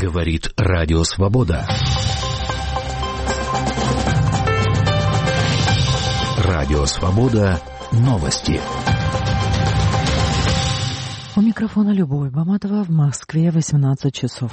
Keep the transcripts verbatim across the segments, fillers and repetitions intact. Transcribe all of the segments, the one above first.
Говорит Радио Свобода. Радио Свобода. Новости. У микрофона Любовь Баматова. В Москве восемнадцать часов.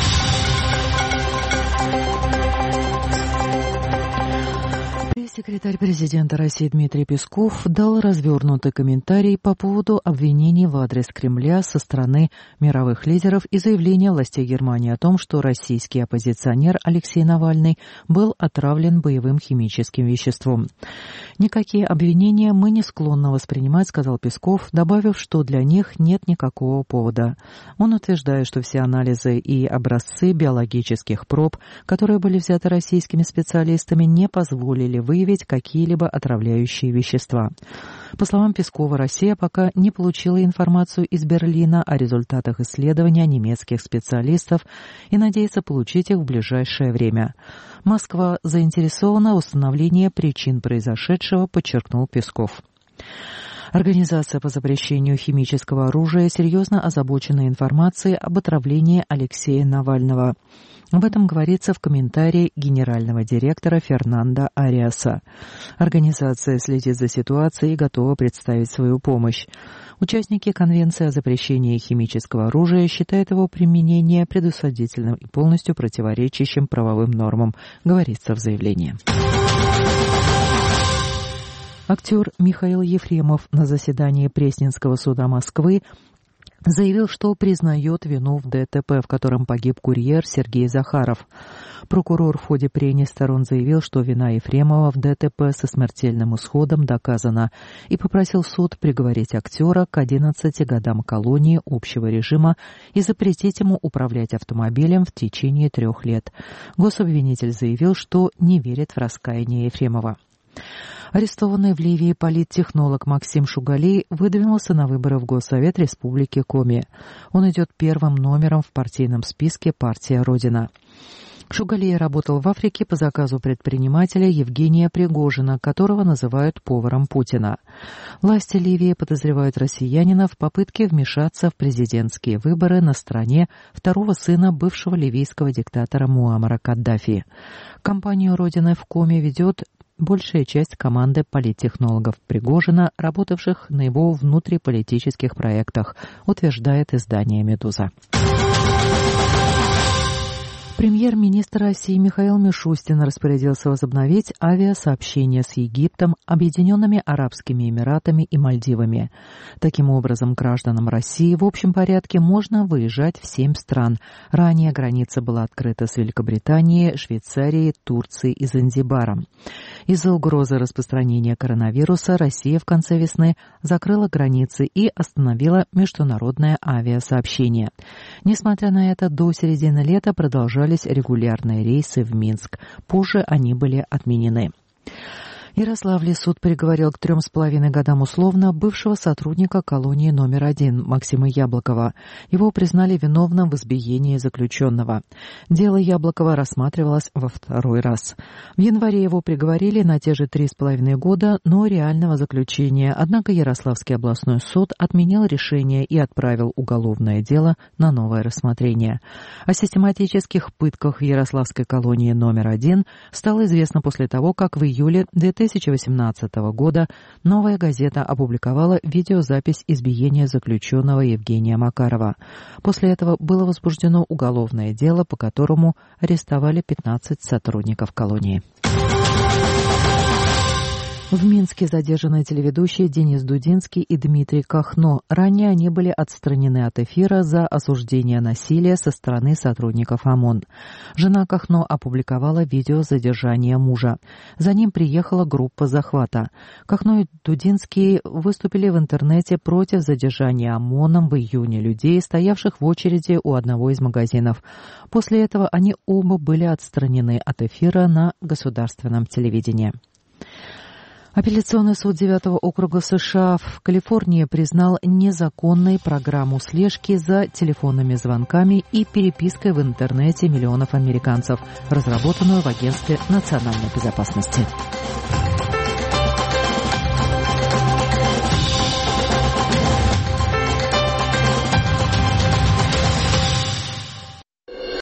Секретарь президента России Дмитрий Песков дал развернутый комментарий по поводу обвинений в адрес Кремля со стороны мировых лидеров и заявления властей Германии о том, что российский оппозиционер Алексей Навальный был отравлен боевым химическим веществом. «Никакие обвинения мы не склонны воспринимать», — сказал Песков, добавив, что для них нет никакого повода. Он утверждает, что все анализы и образцы биологических проб, которые были взяты российскими специалистами, не позволили выявить какие-либо отравляющие вещества. По словам Пескова, Россия пока не получила информацию из Берлина о результатах исследования немецких специалистов и надеется получить их в ближайшее время. Москва заинтересована в установлении причин произошедшего, подчеркнул Песков. Организация по запрещению химического оружия серьезно озабочена информацией об отравлении Алексея Навального. Об этом говорится в комментарии генерального директора Фернандо Ариаса. Организация следит за ситуацией и готова представить свою помощь. Участники Конвенции о запрещении химического оружия считают его применение предусмотрительным и полностью противоречащим правовым нормам, говорится в заявлении. Актер Михаил Ефремов на заседании Пресненского суда Москвы заявил, что признает вину в ДТП, в котором погиб курьер Сергей Захаров. Прокурор в ходе прений сторон заявил, что вина Ефремова в ДТП со смертельным исходом доказана, и попросил суд приговорить актера к одиннадцати годам колонии общего режима и запретить ему управлять автомобилем в течение трех лет. Гособвинитель заявил, что не верит в раскаяние Ефремова. Арестованный в Ливии политтехнолог Максим Шугалей выдвинулся на выборы в Госсовет Республики Коми. Он идет первым номером в партийном списке «Партия Родина». Шугалей работал в Африке по заказу предпринимателя Евгения Пригожина, которого называют поваром Путина. Власти Ливии подозревают россиянина в попытке вмешаться в президентские выборы на стороне второго сына бывшего ливийского диктатора Муаммара Каддафи. Кампанию Родины в Коми ведет большая часть команды политтехнологов Пригожина, работавших на его внутриполитических проектах, утверждает издание «Медуза». Премьер-министр России Михаил Мишустин распорядился возобновить авиасообщение с Египтом, Объединенными Арабскими Эмиратами и Мальдивами. Таким образом, гражданам России в общем порядке можно выезжать в семь стран. Ранее граница была открыта с Великобританией, Швейцарией, Турцией и Занзибаром. Из-за угрозы распространения коронавируса Россия в конце весны закрыла границы и остановила международное авиасообщение. Несмотря на это, до середины лета продолжались регулярные рейсы в Минск. Позже они были отменены. В Ярославле суд приговорил к трем с половиной годам условно бывшего сотрудника колонии номер один Максима Яблокова. Его признали виновным в избиении заключенного. Дело Яблокова рассматривалось во второй раз. В январе его приговорили на те же три с половиной года, но реального заключения. Однако Ярославский областной суд отменил решение и отправил уголовное дело на новое рассмотрение. О систематических пытках в Ярославской колонии номер один стало известно после того, как в июле две тысячи восемнадцатого года «Новая газета» опубликовала видеозапись избиения заключенного Евгения Макарова. После этого было возбуждено уголовное дело, по которому арестовали пятнадцать сотрудников колонии. В Минске задержаны телеведущие Денис Дудинский и Дмитрий Кахно. Ранее они были отстранены от эфира за осуждение насилия со стороны сотрудников ОМОН. Жена Кахно опубликовала видео задержания мужа. За ним приехала группа захвата. Кахно и Дудинский выступили в интернете против задержания ОМОНом в июне людей, стоявших в очереди у одного из магазинов. После этого они оба были отстранены от эфира на государственном телевидении. Апелляционный суд девятого округа США в Калифорнии признал незаконной программу слежки за телефонными звонками и перепиской в интернете миллионов американцев, разработанную в Агентстве национальной безопасности.